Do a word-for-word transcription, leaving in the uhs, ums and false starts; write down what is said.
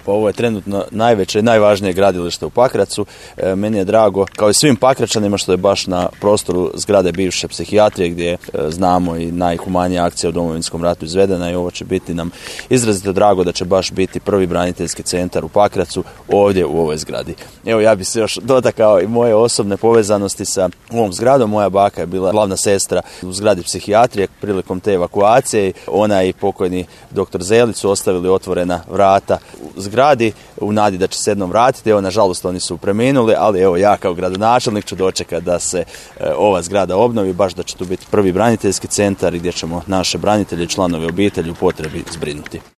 Pa ovo je trenutno najveće i najvažnije gradilište u Pakracu. E, meni je drago, kao i svim Pakračanima, što je baš na prostoru zgrade bivše psihijatrije gdje e, znamo i najhumanija akcija u Domovinskom ratu izvedena, i ovo će biti nam izrazito drago da će baš biti prvi braniteljski centar u Pakracu ovdje u ovoj zgradi. Evo, ja bih se još dotakao i moje osobne povezanosti sa ovom zgradom. Moja baka je bila glavna sestra u zgradi psihijatrije prilikom te evakuacije. Ona i pokojni doktor Zelić su ostavili otvorena vrata u zgradi u nadi da će se jednom vratiti. Evo, nažalost, oni su preminuli, ali evo, ja kao gradonačelnik ću dočekati da se e, ova zgrada obnovi, baš da će tu biti prvi braniteljski centar gdje ćemo naše branitelje i članove obitelji u potrebi zbrinuti.